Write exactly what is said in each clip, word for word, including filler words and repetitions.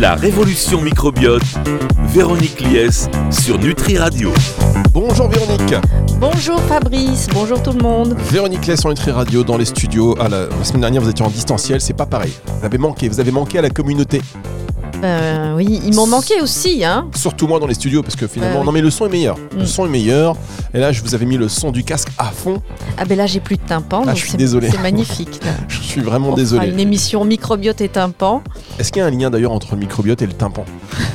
La révolution microbiote, Véronique Lies sur Nutri Radio. Bonjour Véronique. Bonjour Fabrice, bonjour tout le monde. Véronique Lies sur Nutri Radio dans les studios. Ah, la, la semaine dernière vous étiez en distanciel, c'est pas pareil. Vous avez manqué, vous avez manqué à la communauté. Euh, oui, ils m'ont manqué aussi, hein. Surtout moi dans les studios parce que finalement, Euh, oui. non mais le son est meilleur. Mm. Le son est meilleur. Et là, je vous avais mis le son du casque à fond. Ah ben là j'ai plus de tympan, Ah, donc je suis c'est, désolé. c'est magnifique. Là. Je suis vraiment On désolé. fera une émission microbiote et tympan. Est-ce qu'il y a un lien d'ailleurs entre le microbiote et le tympan?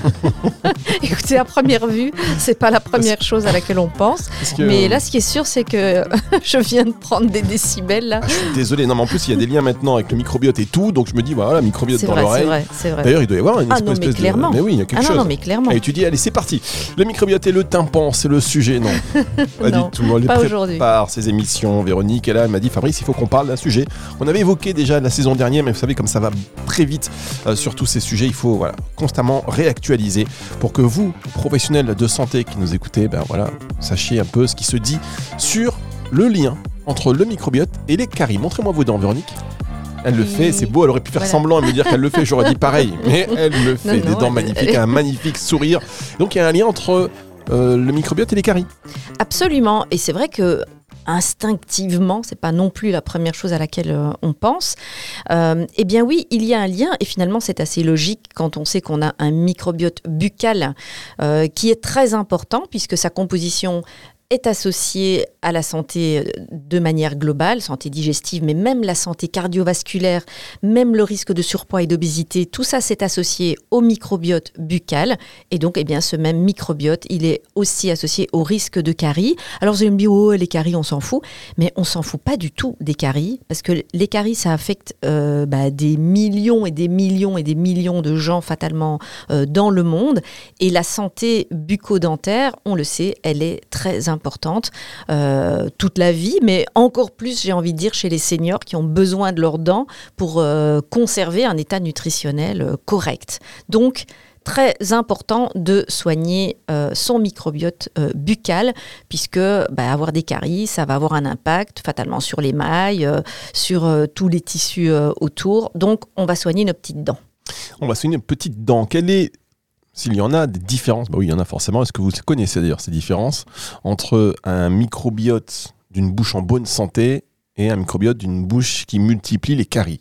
Écoutez, à première vue, c'est pas la première chose à laquelle on pense. Parce que, Mais euh, là, ce qui est sûr, c'est que je viens de prendre des décibels là. ah, je suis désolé. Non mais en plus, il y a des liens maintenant avec le microbiote et tout. Donc je me dis, voilà, microbiote C'est dans vrai, c'est l'oreille. vrai, c'est vrai. D'ailleurs, il doit y avoir une Ah non, espèce mais de... clairement. Mais oui, il y a quelque Ah non, chose. non, mais clairement. Et tu dis, allez, c'est parti. Le microbiote et le tympan, c'est le sujet, non? Pas Non, du tout. Elle pas prépare aujourd'hui. ces émissions, Véronique. Et là, elle m'a dit, Fabrice, il faut qu'on parle d'un sujet. On avait évoqué déjà la saison dernière, mais vous savez, comme ça va très vite euh, sur tous ces sujets, il faut voilà, constamment réactualiser pour que vous, professionnels de santé qui nous écoutez, ben voilà, sachiez un peu ce qui se dit sur le lien entre le microbiote et les caries. Montrez-moi vos dents, Véronique. Elle le Oui. fait, c'est beau, elle aurait pu faire Voilà. semblant et me dire qu'elle le fait, j'aurais dit pareil, mais elle le fait, Non, des non, dents elle- magnifiques, elle- un magnifique sourire. Donc il y a un lien entre euh, le microbiote et les caries. Absolument. Et c'est vrai que instinctivement, c'est pas non plus la première chose à laquelle euh, on pense. Euh, eh bien oui, il y a un lien et finalement c'est assez logique quand on sait qu'on a un microbiote buccal euh, qui est très important puisque sa composition est associée à la santé de manière globale, santé digestive, mais même la santé cardiovasculaire, même le risque de surpoids et d'obésité, tout ça c'est associé au microbiote buccal. Et donc, eh bien, ce même microbiote, il est aussi associé au risque de caries. Alors, vous allez me dire, oh, les caries, on s'en fout. Mais on s'en fout pas du tout des caries, parce que les caries, ça affecte euh, bah, des millions et des millions et des millions de gens fatalement euh, dans le monde. Et la santé bucco-dentaire, on le sait, elle est très importante. importante euh, toute la vie, mais encore plus, j'ai envie de dire, chez les seniors qui ont besoin de leurs dents pour euh, conserver un état nutritionnel euh, correct. Donc, très important de soigner euh, son microbiote euh, buccal, puisque bah, avoir des caries, ça va avoir un impact fatalement sur l'émail, euh, sur euh, tous les tissus euh, autour. Donc, on va soigner nos petites dents. On va soigner une petite dent. Quelle est, s'il y en a, des différences? Bah oui, il y en a forcément. Est-ce que vous connaissez d'ailleurs ces différences entre un microbiote d'une bouche en bonne santé et un microbiote d'une bouche qui multiplie les caries?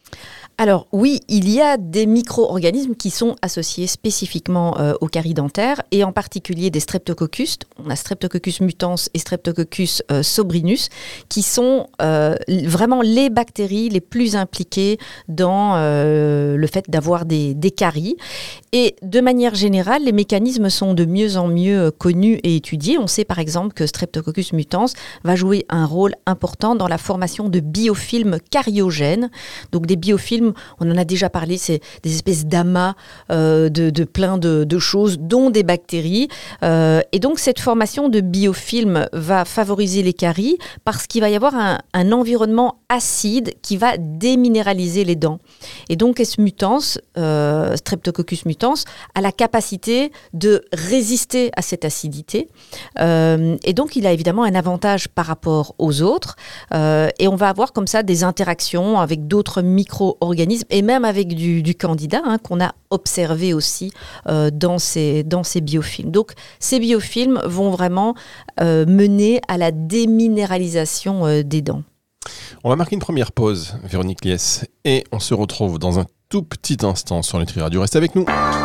Alors oui, il y a des micro-organismes qui sont associés spécifiquement euh, aux caries dentaires et en particulier des streptococcus. On a Streptococcus mutans et Streptococcus euh, sobrinus qui sont euh, vraiment les bactéries les plus impliquées dans euh, le fait d'avoir des, des caries. Et de manière générale, les mécanismes sont de mieux en mieux connus et étudiés. On sait par exemple que Streptococcus mutans va jouer un rôle important dans la formation de biofilms cariogènes. Donc des biofilms, on en a déjà parlé, c'est des espèces d'amas euh, de, de plein de, de choses, dont des bactéries. Euh, et donc cette formation de biofilms va favoriser les caries parce qu'il va y avoir un, un environnement acide qui va déminéraliser les dents. Et donc S. mutans, euh, Streptococcus mutans, a la capacité de résister à cette acidité. Euh, et donc il a évidemment un avantage par rapport aux autres. Euh, et on va avoir comme ça des interactions avec d'autres micro-organismes et même avec du, du candida hein, qu'on a observé aussi euh, dans, ces, dans ces biofilms. Donc ces biofilms vont vraiment euh, mener à la déminéralisation euh, des dents. On va marquer une première pause, Véronique Lies, et on se retrouve dans un tout petit instant sur Nutri Radio. Restez avec nous.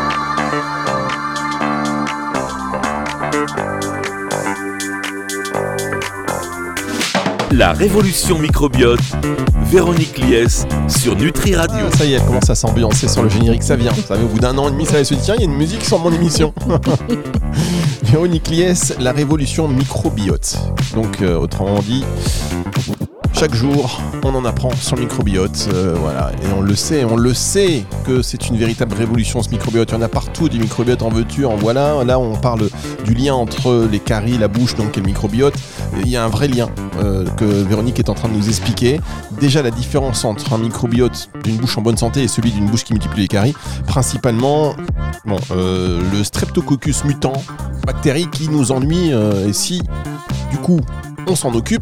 La révolution microbiote, Véronique Lies sur Nutri Radio. Ça y est, elle commence à s'ambiancer sur le générique, ça vient. Vous savez, au bout d'un an et demi, ça va se dire, tiens, il y a une musique sur mon émission. Véronique Lies, la révolution microbiote. Donc, euh, autrement dit, chaque jour, on en apprend sur le microbiote, euh, voilà, et on le sait, on le sait que c'est une véritable révolution ce microbiote. Il y en a partout du microbiote, en veux-tu, en voilà. Là, on parle du lien entre les caries, la bouche, donc et le microbiote. Il y a un vrai lien euh, que Véronique est en train de nous expliquer. Déjà, la différence entre un microbiote d'une bouche en bonne santé et celui d'une bouche qui multiplie les caries, principalement, bon, euh, le Streptococcus mutans, bactérie qui nous ennuie, euh, et si, du coup, on s'en occupe,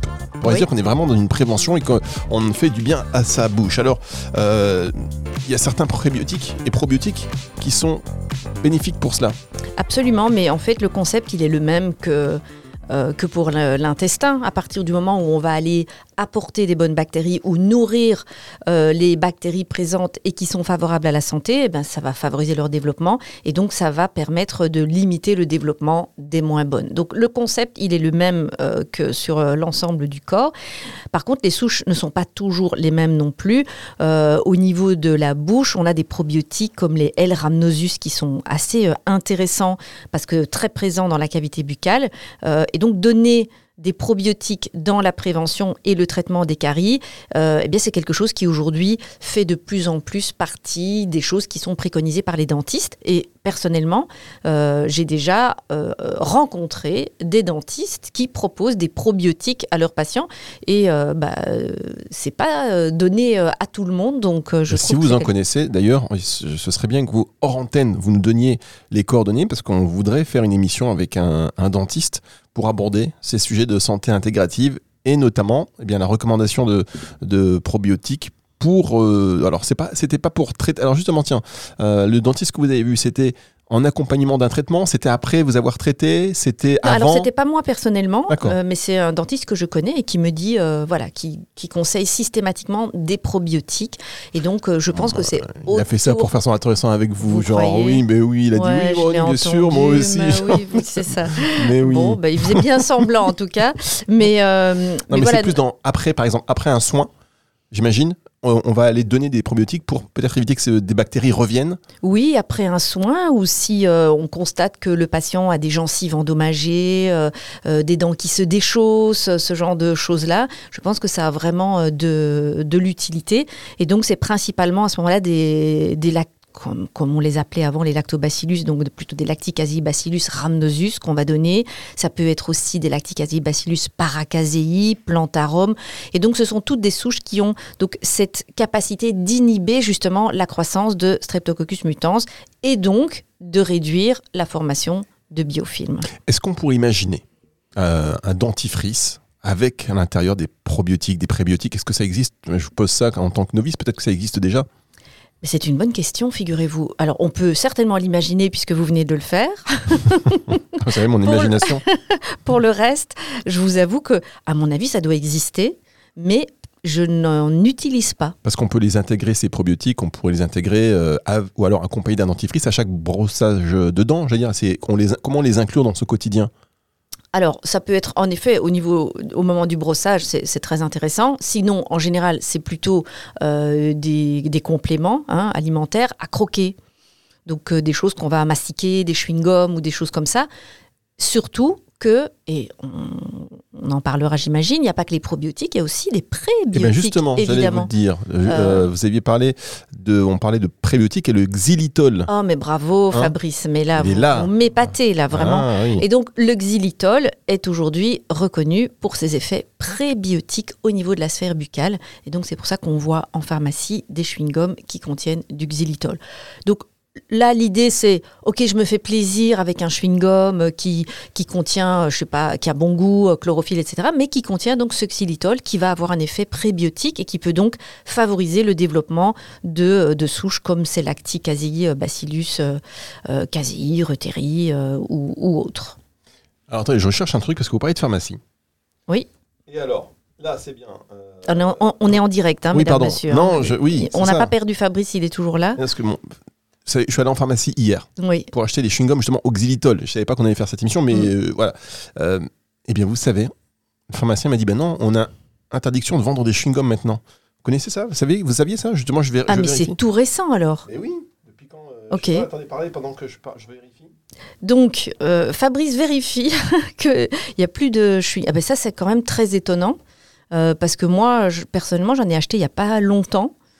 pourrait Oui. dire qu'on est vraiment dans une prévention et qu'on fait du bien à sa bouche. Alors, euh, il y a certains prébiotiques et probiotiques qui sont bénéfiques pour cela. Absolument, mais en fait, le concept, il est le même que, euh, que pour le- l'intestin. À partir du moment où on va aller apporter des bonnes bactéries ou nourrir euh, les bactéries présentes et qui sont favorables à la santé, eh ben, ça va favoriser leur développement et donc ça va permettre de limiter le développement des moins bonnes. Donc le concept, il est le même euh, que sur euh, l'ensemble du corps. Par contre, les souches ne sont pas toujours les mêmes non plus. Euh, au niveau de la bouche, on a des probiotiques comme les L. rhamnosus qui sont assez euh, intéressants parce que très présents dans la cavité buccale. Euh, et donc donner des probiotiques dans la prévention et le traitement des caries, euh, eh bien c'est quelque chose qui aujourd'hui fait de plus en plus partie des choses qui sont préconisées par les dentistes. Et personnellement, euh, j'ai déjà euh, rencontré des dentistes qui proposent des probiotiques à leurs patients. Et euh, bah, euh, c'est pas euh, donné euh, à tout le monde. Donc euh, je si trouve vous que en c'est connaissez, d'ailleurs, ce serait bien que vous, hors antenne, vous nous donniez les coordonnées parce qu'on voudrait faire une émission avec un, un dentiste pour aborder ces sujets de santé intégrative et notamment eh bien, la recommandation de, de probiotiques pour... Euh, alors, c'est pas, c'était pas pour traiter... Alors justement, tiens, euh, le dentiste que vous avez vu, c'était en accompagnement d'un traitement, c'était après vous avoir traité, c'était Non, avant... alors, c'était pas moi personnellement, D'accord. euh, mais c'est un dentiste que je connais et qui me dit, euh, voilà, qui, qui conseille systématiquement des probiotiques. Et donc, euh, je pense que c'est Il a fait ça pour faire son intéressant avec vous, Vous genre croyez oui, mais oui, il a Ouais, dit je oui, l'ai bon, bien sûr, entendu, moi aussi. mais oui, oui, c'est ça. mais oui. Bon, bah, il faisait bien semblant en tout cas. Mais, euh, non, mais mais, voilà. c'est plus dans après, par exemple, après un soin, j'imagine, on, on va aller donner des probiotiques pour peut-être éviter que ce- des bactéries reviennent. Oui, après un soin, ou si euh, on constate que le patient a des gencives endommagées, euh, euh, des dents qui se déchaussent, ce genre de choses-là, je pense que ça a vraiment euh, de, de l'utilité. Et donc, c'est principalement à ce moment-là des, des lac- comme, comme on les appelait avant, les lactobacillus, donc plutôt des lacticacibacillus rhamnosus qu'on va donner. Ça peut être aussi des lacticacibacillus paracasei, plantarum. Et donc, ce sont toutes des souches qui ont donc cette capacité d'inhiber justement la croissance de Streptococcus mutans et donc de réduire la formation de biofilms. Est-ce qu'on pourrait imaginer euh, un dentifrice avec à l'intérieur des probiotiques, des prébiotiques? Est-ce que ça existe? Je vous pose ça en tant que novice, peut-être que ça existe déjà. C'est une bonne question, figurez-vous. Alors, on peut certainement l'imaginer puisque vous venez de le faire. Vous savez, mon Pour- imagination. Pour le reste, je vous avoue que, à mon avis, ça doit exister, mais je n'en utilise pas. Parce qu'on peut les intégrer, ces probiotiques, on pourrait les intégrer, euh, à- ou alors accompagner d'un dentifrice à chaque brossage de dents. Je veux dire, c'est, on les, comment les inclure dans ce quotidien? Alors, ça peut être en effet au niveau, au moment du brossage, c'est c'est très intéressant. Sinon, en général, c'est plutôt euh, des, des compléments hein, alimentaires à croquer. Donc, euh, des choses qu'on va mastiquer, des chewing-gums ou des choses comme ça. Surtout que, et on, on en parlera, j'imagine, il n'y a pas que les probiotiques, il y a aussi des prébiotiques. Eh bien justement, j'allais vous évidemment. le dire. Euh, Euh, vous aviez parlé de, on parlait de prébiotiques et le xylitol. Oh, mais bravo, Hein Fabrice. Mais là, Il est vous, là. vous m'épatez, là, vraiment. Ah, oui. Et donc, le xylitol est aujourd'hui reconnu pour ses effets prébiotiques au niveau de la sphère buccale. Et donc, c'est pour ça qu'on voit en pharmacie des chewing-gums qui contiennent du xylitol. Donc, là, l'idée, c'est, OK, je me fais plaisir avec un chewing-gum qui, qui contient, je sais pas, qui a bon goût, euh, chlorophylle, et cetera, mais qui contient donc ce xylitol qui va avoir un effet prébiotique et qui peut donc favoriser le développement de, de souches comme ces lacticacei, bacillus, euh, euh, casei, reuteri euh, ou, ou autres. Alors attendez, je recherche un truc parce que vous parlez de pharmacie. Oui. Et alors, là, c'est bien. euh, On est en, on est en direct, hein, Oui, mesdames, pardon. messieurs. Non, hein. je- oui, On c'est n'a ça. pas perdu Fabrice, il est toujours là. Parce que mon- vous savez, je suis allé en pharmacie hier Oui. pour acheter des chewing-gums justement au xylitol. Je savais pas qu'on allait faire cette émission, mais Mm. euh, voilà. Euh, eh bien, vous savez, le pharmacien m'a dit, ben non, on a interdiction de vendre des chewing-gums maintenant. Vous connaissez ça? Vous savez, vous saviez ça? Justement, je vais. Ah, je mais vérifie. c'est tout récent alors. Eh oui, depuis quand euh, Ok. je sais pas, attendez, parlez pendant que je, par- je vérifie. Donc, euh, Fabrice vérifie qu'il n'y a plus de... Je suis... Ah ben ça, c'est quand même très étonnant. euh, parce que moi, je- personnellement, j'en ai acheté il n'y a pas longtemps.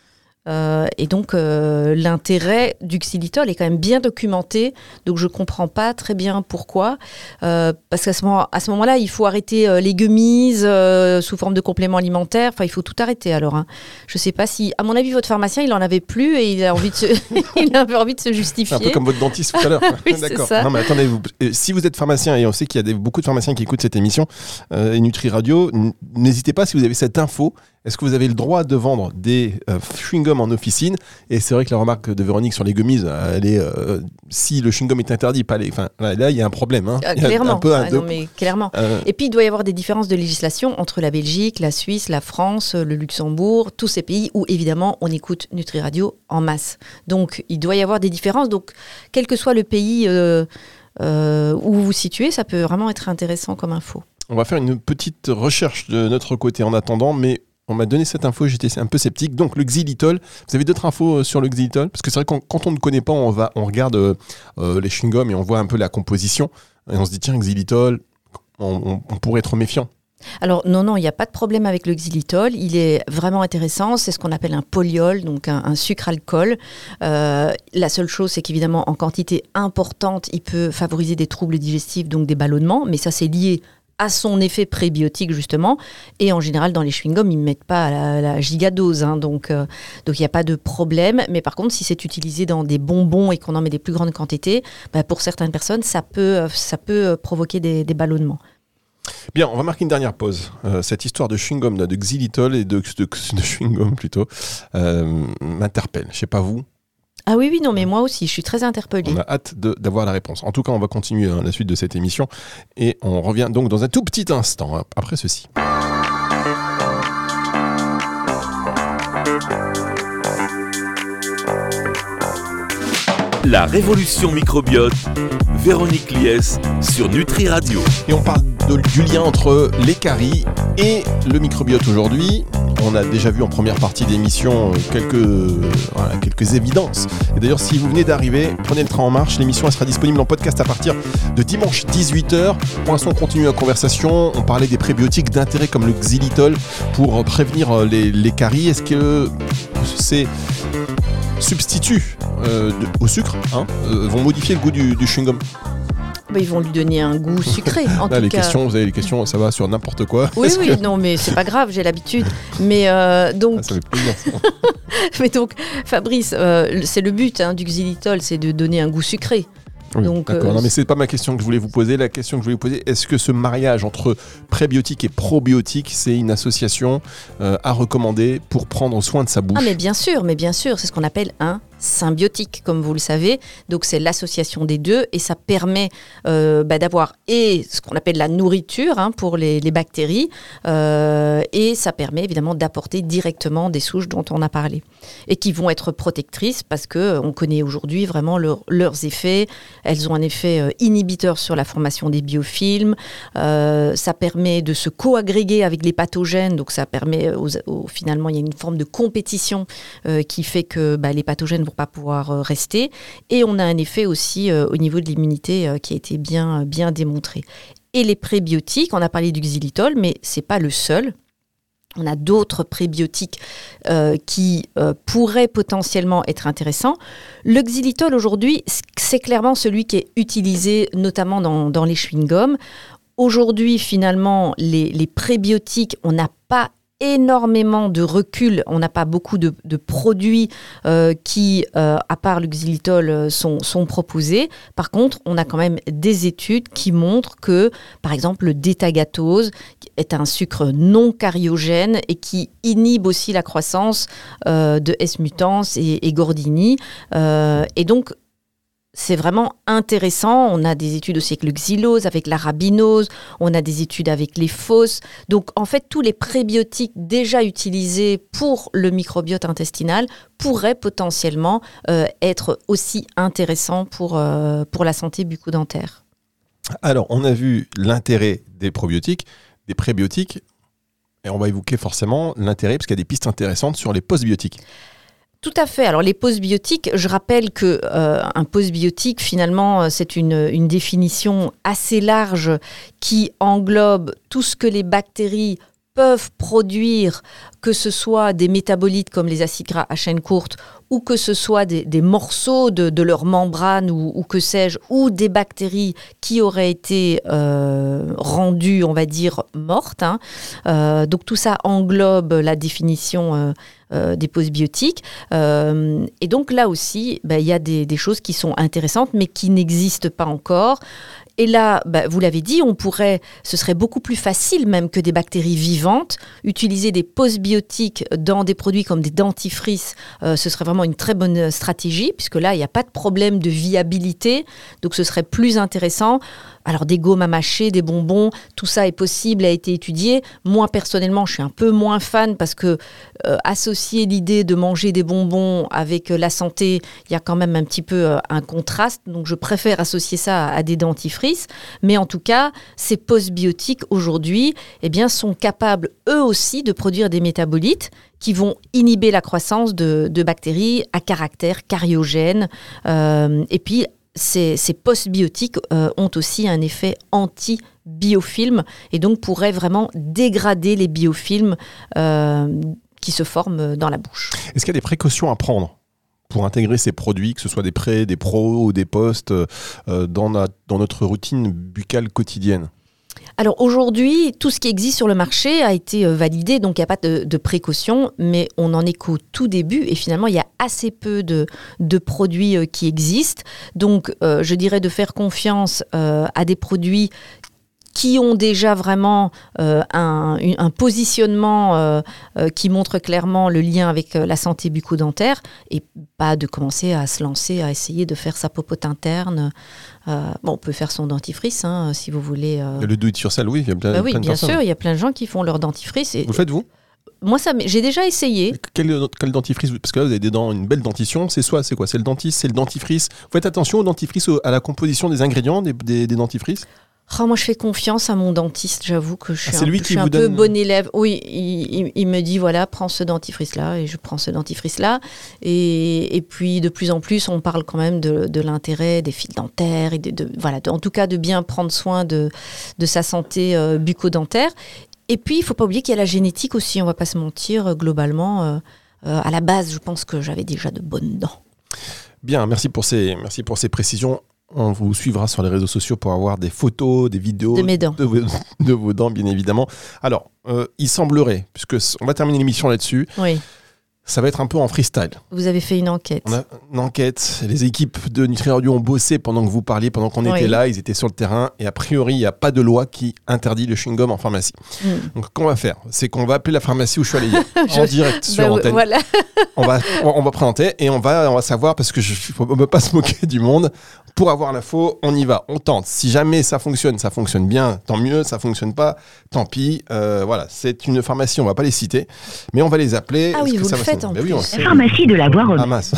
Euh, et donc, euh, l'intérêt du xylitol est quand même bien documenté. Donc, je ne comprends pas très bien pourquoi. Euh, parce qu'à ce, moment, à ce moment-là, il faut arrêter euh, les gummies euh, sous forme de compléments alimentaires. Enfin, il faut tout arrêter alors. Hein. Je ne sais pas si... À mon avis, votre pharmacien, il n'en avait plus et il a envie de se, il avait envie de se justifier. C'est un peu comme votre dentiste tout à l'heure. Oui, D'accord. c'est ça. Non, mais attendez, vous, si vous êtes pharmacien, et on sait qu'il y a des, beaucoup de pharmaciens qui écoutent cette émission, euh, et Nutri Radio, n- n'hésitez pas si vous avez cette info. Est-ce que vous avez le droit de vendre des euh, chewing-gums en officine ? Et c'est vrai que la remarque de Véronique sur les gummies, elle est euh, si le chewing-gum est interdit, pas les. Enfin, là, là, il y a un problème. Hein. Euh, Il y a clairement. un peu un Ah, deux- non, mais clairement. Euh, Et puis, il doit y avoir des différences de législation entre la Belgique, la Suisse, la France, le Luxembourg, tous ces pays où, évidemment, on écoute Nutri Radio en masse. Donc, il doit y avoir des différences. Donc, quel que soit le pays euh, euh, où vous vous situez, ça peut vraiment être intéressant comme info. on va faire une petite recherche de notre côté en attendant, mais on m'a donné cette info, j'étais un peu sceptique. Donc le xylitol, vous avez d'autres infos sur le xylitol ? Parce que c'est vrai que quand on ne connaît pas, on, va, on regarde euh, euh, les chewing-gums et on voit un peu la composition. Et on se dit, tiens, xylitol, on, on, on pourrait être méfiant. Alors non, non, il n'y a pas de problème avec le xylitol. Il est vraiment intéressant. C'est ce qu'on appelle un polyol, donc un, un sucre-alcool. Euh, la seule chose, c'est qu'évidemment, en quantité importante, il peut favoriser des troubles digestifs, donc des ballonnements. Mais ça, c'est lié à son effet prébiotique, justement. Et en général, dans les chewing-gums, ils ne mettent pas à la, la gigadose. Hein, donc, euh, donc, il n'y a pas de problème. Mais par contre, si c'est utilisé dans des bonbons et qu'on en met des plus grandes quantités, bah, pour certaines personnes, ça peut, ça peut provoquer des, des ballonnements. Bien, on va marquer une dernière pause. Euh, cette histoire de chewing-gum, de xylitol et de, de, de chewing-gum plutôt, euh, m'interpelle. Je ne sais pas vous. Ah oui, oui, non, mais moi aussi, je suis très interpellée. On a hâte de, d'avoir la réponse. En tout cas, on va continuer hein, la suite de cette émission et on revient donc dans un tout petit instant hein, après ceci. La révolution microbiote, Véronique Lies sur Nutri Radio. Et on parle de, du lien entre les caries et le microbiote aujourd'hui. On a déjà vu en première partie d'émission quelques, voilà, quelques évidences. Et d'ailleurs, si vous venez d'arriver, prenez le train en marche. L'émission elle sera disponible en podcast à partir de dimanche dix-huit heures. Pour l'instant, on continue la conversation. On parlait des prébiotiques d'intérêt comme le xylitol pour prévenir les, les caries. Est-ce que c'est substitut euh, de, au sucre hein, euh, vont modifier le goût du, du chewing-gum? Bah, ils vont lui donner un goût sucré, en Là, tout les cas. questions, vous avez les questions, ça va sur n'importe quoi. Oui, Est-ce oui, que... non, mais c'est pas grave, j'ai l'habitude. Mais euh, donc, ah, ça fait plaisir. Ça. mais donc, Fabrice, euh, c'est le but hein, du xylitol, c'est de donner un goût sucré. Oui, Donc, d'accord. euh, Non, mais c'est pas ma question que je voulais vous poser. La question que je voulais vous poser, est-ce que ce mariage entre prébiotiques et probiotiques, c'est une association euh, à recommander pour prendre soin de sa bouche? Ah, mais bien sûr, mais bien sûr, c'est ce qu'on appelle un symbiotique, comme vous le savez. Donc, c'est l'association des deux et ça permet euh, bah, d'avoir et ce qu'on appelle la nourriture hein, pour les, les bactéries euh, et ça permet évidemment d'apporter directement des souches dont on a parlé et qui vont être protectrices parce qu'on connaît aujourd'hui vraiment leur, leurs effets. Elles ont un effet euh, inhibiteur sur la formation des biofilms. Euh, ça permet de se coagréger avec les pathogènes. Donc, ça permet, aux, aux, finalement, il y a une forme de compétition euh, qui fait que bah, les pathogènes ne vont pas pouvoir euh, rester. Et on a un effet aussi euh, au niveau de l'immunité euh, qui a été bien, bien démontré. Et les prébiotiques, on a parlé du xylitol, mais ce n'est pas le seul. On a d'autres prébiotiques euh, qui euh, pourraient potentiellement être intéressants. Le xylitol, aujourd'hui, c'est clairement celui qui est utilisé notamment dans, dans les chewing-gums. Aujourd'hui, finalement, les, les prébiotiques, on n'a pas énormément de recul. On n'a pas beaucoup de, de produits euh, qui, euh, à part le xylitol, sont, sont proposés. Par contre, on a quand même des études qui montrent que, par exemple, le détagatose est un sucre non cariogène et qui inhibe aussi la croissance euh, de S. mutans et, et Gordini. Euh, et donc, c'est vraiment intéressant. On a des études aussi avec le xylose, avec l'arabinose. On a des études avec les fosses. Donc, en fait, tous les prébiotiques déjà utilisés pour le microbiote intestinal pourraient potentiellement euh, être aussi intéressants pour, euh, pour la santé bucco-dentaire. Alors, on a vu l'intérêt des probiotiques, des prébiotiques, et on va évoquer forcément l'intérêt, parce qu'il y a des pistes intéressantes sur les postbiotiques. Tout à fait. Alors les postbiotiques, je rappelle que euh, un postbiotique, finalement, c'est une, une définition assez large qui englobe tout ce que les bactéries peuvent produire, que ce soit des métabolites comme les acides gras à chaîne courte, ou que ce soit des, des morceaux de, de leur membrane, ou, ou que sais-je, ou des bactéries qui auraient été euh, rendues, on va dire, mortes. Hein. Euh, donc tout ça englobe la définition euh, euh, des postbiotiques. Euh, et donc là aussi, bah, y a des, des choses qui sont intéressantes, mais qui n'existent pas encore. Et là, bah, vous l'avez dit, on pourrait, ce serait beaucoup plus facile même que des bactéries vivantes. Utiliser des postbiotiques dans des produits comme des dentifrices, euh, ce serait vraiment une très bonne stratégie, puisque là, il n'y a pas de problème de viabilité. Donc, ce serait plus intéressant. Alors, des gommes à mâcher, des bonbons, tout ça est possible, a été étudié. Moi, personnellement, je suis un peu moins fan parce que euh, associer l'idée de manger des bonbons avec euh, la santé, il y a quand même un petit peu euh, un contraste. Donc, je préfère associer ça à, à des dentifrices. Mais en tout cas, ces postbiotiques, aujourd'hui, eh bien, sont capables, eux aussi, de produire des métabolites qui vont inhiber la croissance de, de bactéries à caractère cariogène. Euh, et puis, Ces, ces postbiotiques euh, ont aussi un effet anti-biofilm et donc pourraient vraiment dégrader les biofilms euh, qui se forment dans la bouche. Est-ce qu'il y a des précautions à prendre pour intégrer ces produits, que ce soit des prés, des pros ou des posts, euh, dans, na- dans notre routine buccale quotidienne ? Alors aujourd'hui, tout ce qui existe sur le marché a été euh, validé, donc il n'y a pas de, de précautions, mais on n'en est qu'au tout début et finalement il y a assez peu de, de produits euh, qui existent. Donc euh, je dirais de faire confiance euh, à des produits qui ont déjà vraiment euh, un, un positionnement euh, euh, qui montre clairement le lien avec euh, la santé bucco-dentaire et pas de commencer à se lancer, à essayer de faire sa popote interne. Euh, bon, on peut faire son dentifrice hein, si vous voulez. Euh... Le do it yourself, oui, il y a plein, bah oui, plein de bien personnes. sûr, il y a plein de gens qui font leur dentifrice. Et, vous le faites, vous ? Moi, ça, j'ai déjà essayé. Quel, quel dentifrice ? Parce que là, vous avez des dents, une belle dentition. C'est soit, c'est quoi ? C'est le dentiste, c'est le dentifrice. Vous faites attention au dentifrice, au, à la composition des ingrédients des, des, des dentifrices ? Oh, moi, je fais confiance à mon dentiste. J'avoue que je suis ah, c'est un, lui je qui suis vous un donne... peu bon élève. Oui, il, il, il me dit, voilà, prends ce dentifrice-là, et je prends ce dentifrice-là. Et, et puis, de plus en plus, on parle quand même de, de l'intérêt des fils dentaires, et de, de, voilà, de, en tout cas, de bien prendre soin de, de sa santé euh, bucco-dentaire. Et puis, il ne faut pas oublier qu'il y a la génétique aussi, on ne va pas se mentir, euh, globalement. Euh, euh, à la base, je pense que j'avais déjà de bonnes dents. Bien, merci pour ces, merci pour ces précisions. On vous suivra sur les réseaux sociaux pour avoir des photos, des vidéos de, mes dents. de, vos, de vos dents, bien évidemment. Alors, euh, il semblerait, puisque on va terminer l'émission là-dessus, oui. Ça va être un peu en freestyle. Vous avez fait une enquête. On a une enquête. Les équipes de Nutri Radio ont bossé pendant que vous parliez, pendant qu'on oui. était là. Ils étaient sur le terrain. Et a priori, il n'y a pas de loi qui interdit le chewing-gum en pharmacie. Mm. Donc, ce qu'on va faire, c'est qu'on va appeler la pharmacie où je suis allé hier, je... en direct sur bah, antenne. Voilà. on, va, on va présenter et on va, on va savoir, parce que je ne peux pas se moquer du monde. Pour avoir l'info, on y va, on tente. Si jamais ça fonctionne, ça fonctionne bien, tant mieux. Ça fonctionne pas, tant pis. Euh, voilà, c'est une pharmacie, on va pas les citer, mais on va les appeler. Ah oui, vous ça le va faites en ben plus. Oui, la pharmacie de la Voiron. Ah mince.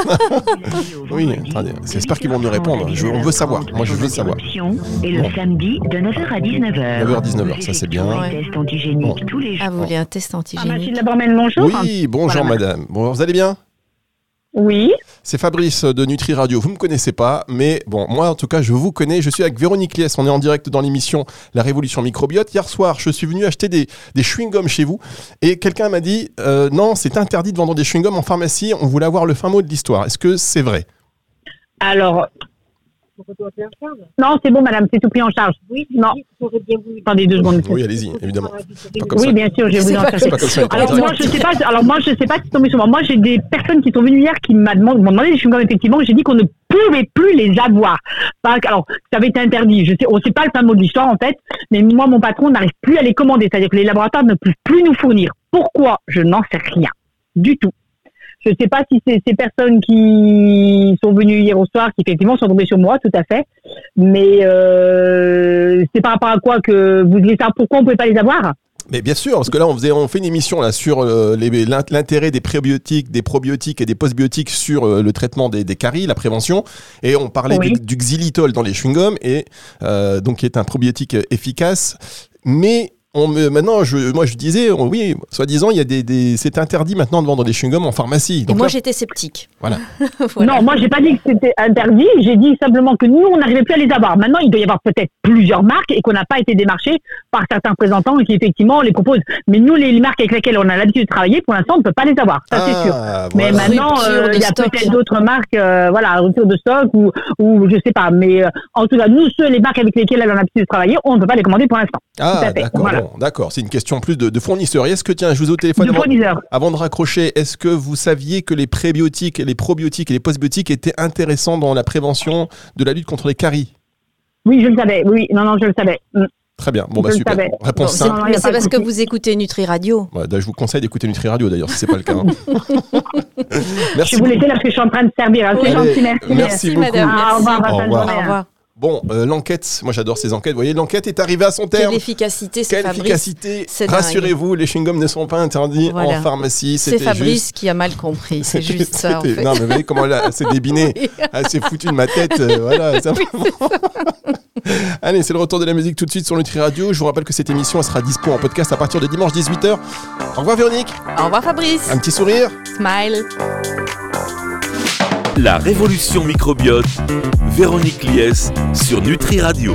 Oui, attendez, j'espère qu'ils vont nous répondre. Je, on veut savoir. Moi, je veux savoir. Et le bon. Samedi de neuf heures à dix-neuf heures. neuf heures à dix-neuf heures, ça c'est bien. Ouais. Test antigénique bon. Tous les jours. Ah, vous voulez un test antigénique. Pharmacie de la Bormène, bonjour. Oui, bonjour voilà. Madame. Bon, vous allez bien ? Oui. C'est Fabrice de Nutri Radio. Vous ne me connaissez pas, mais bon, moi en tout cas, je vous connais. Je suis avec Véronique Liès. On est en direct dans l'émission La Révolution Microbiote. Hier soir, je suis venu acheter des, des chewing-gums chez vous et quelqu'un m'a dit euh, non, c'est interdit de vendre des chewing-gums en pharmacie. On voulait avoir le fin mot de l'histoire. Est-ce que c'est vrai ? Alors. Non, c'est bon, madame, c'est tout pris en charge. Oui, non. Attendez deux secondes. Oui, allez-y, évidemment. Oui, ça. bien sûr, je vais vous en chercher. Alors moi, je sais pas. Alors moi, je sais pas si c'est tombé sur moi. Moi, j'ai des personnes qui sont venues hier qui m'ont demandé, m'ont demandé des chewing-gums effectivement. J'ai dit qu'on ne pouvait plus les avoir. Alors, ça avait été interdit. Je sais, on sait pas le fin mot de l'histoire en fait, mais moi, mon patron n'arrive plus à les commander. C'est-à-dire que les laboratoires ne peuvent plus nous fournir. Pourquoi ? Je n'en sais rien du tout. Je ne sais pas si c'est ces personnes qui sont venues hier au soir, qui effectivement sont tombées sur moi, tout à fait. Mais euh, c'est par rapport à quoi que vous voulez savoir pourquoi on ne pouvait pas les avoir ? Mais bien sûr, parce que là, on, faisait, on fait une émission là, sur euh, les, l'intérêt des prébiotiques, des probiotiques et des postbiotiques sur euh, le traitement des, des caries, la prévention. Et on parlait oui. du, du xylitol dans les chewing-gums, et, euh, donc, qui est un probiotique efficace. Mais On me, maintenant, je, moi je disais, on, oui, soi-disant, il y a des, des, c'est interdit maintenant de vendre des chewing-gums en pharmacie. Donc et moi là, j'étais sceptique. Voilà. voilà. Non, moi j'ai pas dit que c'était interdit, j'ai dit simplement que nous on n'arrivait plus à les avoir. Maintenant il doit y avoir peut-être plusieurs marques et qu'on n'a pas été démarché par certains représentants qui effectivement les proposent. Mais nous les marques avec lesquelles on a l'habitude de travailler, pour l'instant on ne peut pas les avoir, ça ah, c'est sûr. Voilà. Mais maintenant euh, il y a stock. Peut-être d'autres marques, euh, voilà, rupture de stock ou, ou je sais pas. Mais euh, en tout cas nous ceux les marques avec lesquelles on a l'habitude de travailler, on ne peut pas les commander pour l'instant. Ah d'accord, voilà. Bon, d'accord, c'est une question plus de, de fournisseurs. Et est-ce que, tiens, je vous ai au téléphone de avant, avant de raccrocher, est-ce que vous saviez que les prébiotiques, les probiotiques et les postbiotiques étaient intéressants dans la prévention de la lutte contre les caries? Oui, je le savais, oui, non, non, je le savais. Mm. Très bien, bon bah je super. Réponse bon, simple. C'est, mais c'est parce que vous écoutez Nutri Radio. Ouais, je vous conseille d'écouter Nutri Radio d'ailleurs, si c'est pas le cas. Hein. Merci. Je vous laisser là parce que je suis en train de servir. Hein. C'est gentil, merci. Merci, merci beaucoup. Madame, merci. Ah, au revoir, au revoir. Journée, au revoir. Bon, euh, l'enquête, moi j'adore ces enquêtes. Vous voyez, l'enquête est arrivée à son terme. Quelle efficacité, c'est Quelle Fabrice. efficacité. C'est Rassurez-vous, les chewing-gums ne sont pas interdits voilà. en pharmacie. C'est c'était Fabrice juste... qui a mal compris, c'est c'était, juste ça en fait. Non, mais vous voyez comment elle s'est débinée. Oui. Elle s'est foutue de ma tête. Euh, voilà, c'est oui, c'est ça. Allez, c'est le retour de la musique tout de suite sur Nutri Radio. Je vous rappelle que cette émission elle sera dispo en podcast à partir de dimanche dix-huit heures. Au revoir Véronique. Au revoir Fabrice. Un petit sourire. Smile. La révolution microbiote, Véronique Lies sur Nutri Radio.